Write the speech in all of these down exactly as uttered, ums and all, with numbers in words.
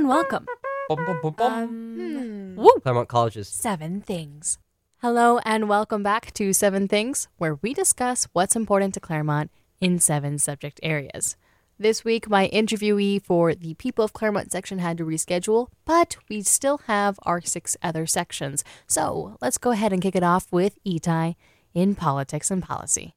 welcome. Bum, bum, bum, bum. Um, Woo! Claremont College's Seven Things. Hello and welcome back to Seven Things, where we discuss what's important to Claremont in seven subject areas. This week, my interviewee for the People of Claremont section had to reschedule, but we still have our six other sections. So let's go ahead and kick it off with Itai in Politics and Policy.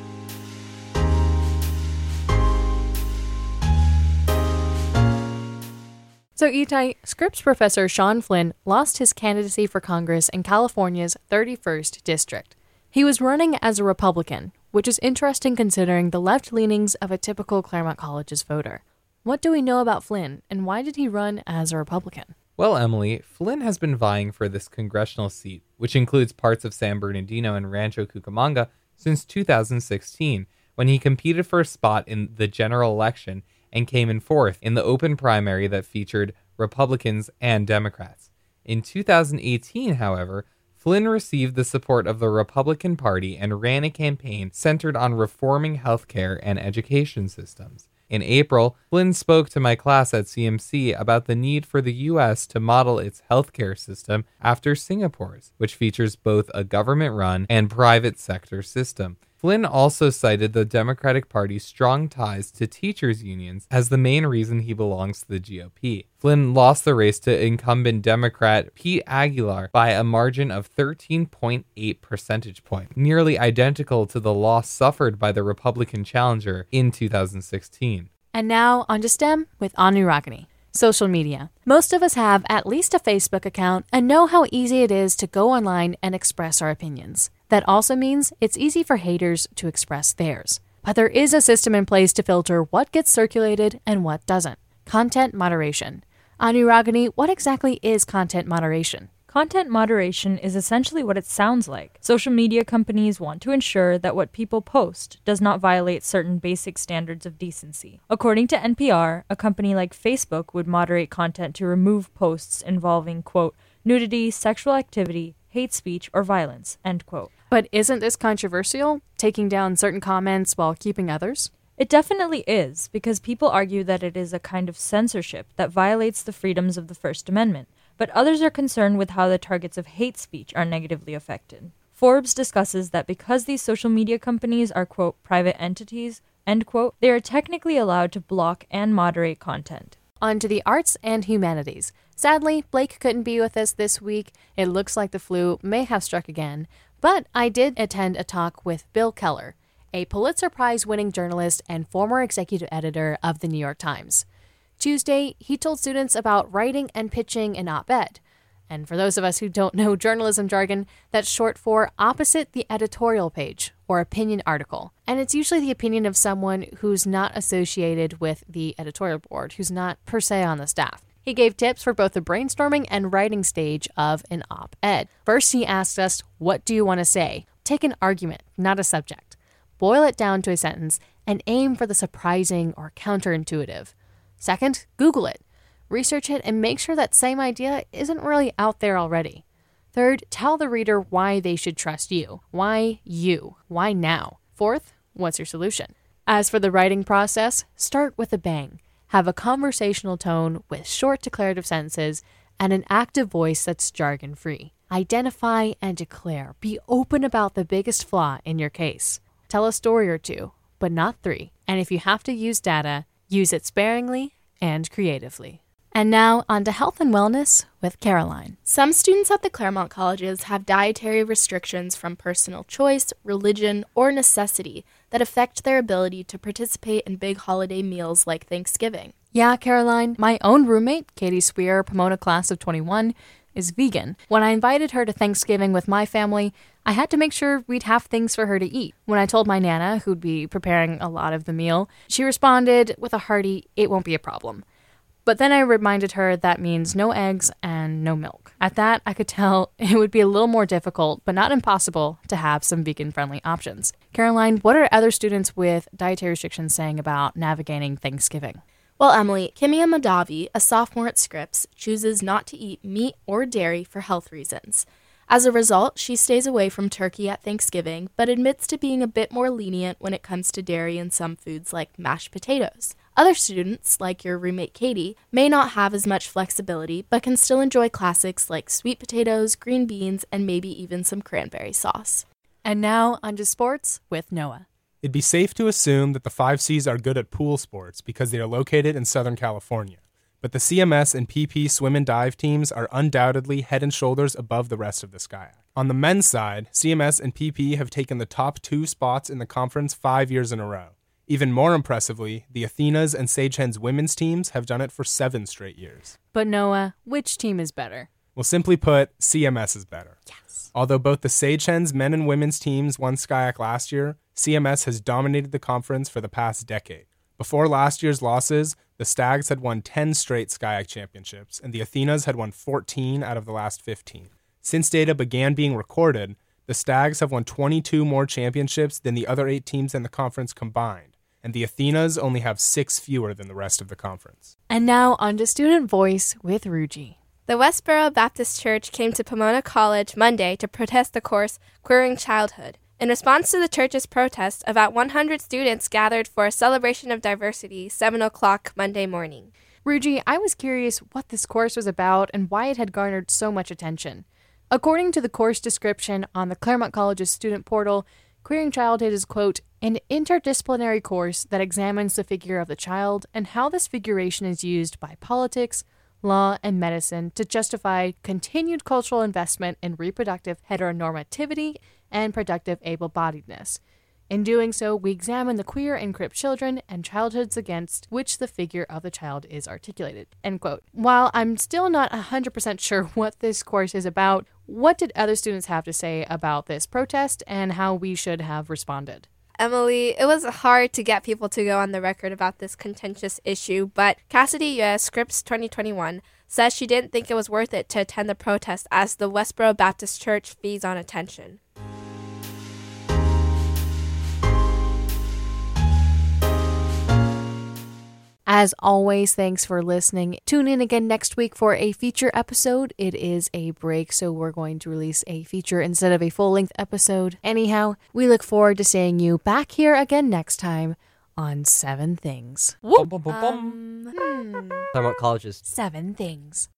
So Itai, Scripps professor Sean Flynn lost his candidacy for Congress in California's thirty-first district. He was running as a Republican, which is interesting considering the left leanings of a typical Claremont College's voter. What do we know about Flynn, and why did he run as a Republican? Well, Emily, Flynn has been vying for this congressional seat, which includes parts of San Bernardino and Rancho Cucamonga, since two thousand sixteen, when he competed for a spot in the general election and came in fourth in the open primary that featured Republicans and Democrats. In two thousand eighteen, however, Flynn received the support of the Republican Party and ran a campaign centered on reforming healthcare and education systems. In April, Flynn spoke to my class at C M C about the need for the U S to model its healthcare system after Singapore's, which features both a government-run and private sector system. Flynn also cited the Democratic Party's strong ties to teachers' unions as the main reason he belongs to the G O P. Flynn lost the race to incumbent Democrat Pete Aguilar by a margin of thirteen point eight percentage points, nearly identical to the loss suffered by the Republican challenger in two thousand sixteen. And now on to STEM with Anu Ragini. Social media. Most of us have at least a Facebook account and know how easy it is to go online and express our opinions. That also means it's easy for haters to express theirs. But there is a system in place to filter what gets circulated and what doesn't. Content moderation. Anu Ragini, what exactly is content moderation? Content moderation is essentially what it sounds like. Social media companies want to ensure that what people post does not violate certain basic standards of decency. According to N P R, a company like Facebook would moderate content to remove posts involving, quote, nudity, sexual activity, hate speech, or violence, end quote. But isn't this controversial, taking down certain comments while keeping others? It definitely is, because people argue that it is a kind of censorship that violates the freedoms of the First Amendment, but others are concerned with how the targets of hate speech are negatively affected. Forbes discusses that because these social media companies are, quote, private entities, end quote, they are technically allowed to block and moderate content. On to the arts and humanities. Sadly, Blake couldn't be with us this week. It looks like the flu may have struck again, but I did attend a talk with Bill Keller, a Pulitzer Prize-winning journalist and former executive editor of the New York Times. Tuesday, he told students about writing and pitching an op-ed. And for those of us who don't know journalism jargon, that's short for opposite the editorial page, or opinion article. And it's usually the opinion of someone who's not associated with the editorial board, who's not per se on the staff. He gave tips for both the brainstorming and writing stage of an op-ed. First, he asked us, what do you want to say? Take an argument, not a subject. Boil it down to a sentence and aim for the surprising or counterintuitive. Second, Google it. Research it and make sure that same idea isn't really out there already. Third, tell the reader why they should trust you. Why you? Why now? Fourth, what's your solution? As for the writing process, start with a bang. Have a conversational tone with short declarative sentences and an active voice that's jargon-free. Identify and declare. Be open about the biggest flaw in your case. Tell a story or two, but not three. And if you have to use data, use it sparingly and creatively. And now, on to health and wellness with Caroline. Some students at the Claremont Colleges have dietary restrictions from personal choice, religion, or necessity that affect their ability to participate in big holiday meals like Thanksgiving. Yeah, Caroline, my own roommate, Katie Swear, Pomona class of twenty-one, is vegan. When I invited her to Thanksgiving with my family, I had to make sure we'd have things for her to eat. When I told my Nana, who'd be preparing a lot of the meal, she responded with a hearty, "It won't be a problem." But then I reminded her that means no eggs and no milk. At that, I could tell it would be a little more difficult, but not impossible, to have some vegan-friendly options. Caroline, what are other students with dietary restrictions saying about navigating Thanksgiving? Well, Emily, Kimia Madavi, a sophomore at Scripps, chooses not to eat meat or dairy for health reasons. As a result, she stays away from turkey at Thanksgiving, but admits to being a bit more lenient when it comes to dairy and some foods like mashed potatoes. Other students, like your roommate Katie, may not have as much flexibility, but can still enjoy classics like sweet potatoes, green beans, and maybe even some cranberry sauce. And now, onto sports with Noah. It'd be safe to assume that the five C's are good at pool sports because they are located in Southern California. But the C M S and P P swim and dive teams are undoubtedly head and shoulders above the rest of the SCIAC. On the men's side, C M S and P P have taken the top two spots in the conference five years in a row. Even more impressively, the Athenas and Sagehens women's teams have done it for seven straight years. But Noah, which team is better? Well, simply put, C M S is better. Yes. Although both the Sagehens men and women's teams won SCIAC last year, C M S has dominated the conference for the past decade. Before last year's losses, the Stags had won ten straight SCIAC championships, and the Athenas had won fourteen out of the last fifteen. Since data began being recorded, the Stags have won twenty-two more championships than the other eight teams in the conference combined, and the Athenas only have six fewer than the rest of the conference. And now, onto Student Voice with Ruji. The Westboro Baptist Church came to Pomona College Monday to protest the course Queering Childhood. In response to the church's protest, about one hundred students gathered for a celebration of diversity, seven o'clock Monday morning. Ruji, I was curious what this course was about and why it had garnered so much attention. According to the course description on the Claremont College's student portal, Queering Childhood is, quote, an interdisciplinary course that examines the figure of the child and how this figuration is used by politics, law, and medicine to justify continued cultural investment in reproductive heteronormativity and productive able-bodiedness. In doing so, we examine the queer and crip children and childhoods against which the figure of the child is articulated, end quote. While I'm still not one hundred percent sure what this course is about, what did other students have to say about this protest and how we should have responded? Emily, it was hard to get people to go on the record about this contentious issue, but Cassidy U S Scripps twenty twenty-one says she didn't think it was worth it to attend the protest as the Westboro Baptist Church feeds on attention. As always, thanks for listening. Tune in again next week for a feature episode. It is a break, so we're going to release a feature instead of a full-length episode. Anyhow, we look forward to seeing you back here again next time on Seven Things. Bum, bum, bum, bum. Um, hmm. Claremont College's Seven Things.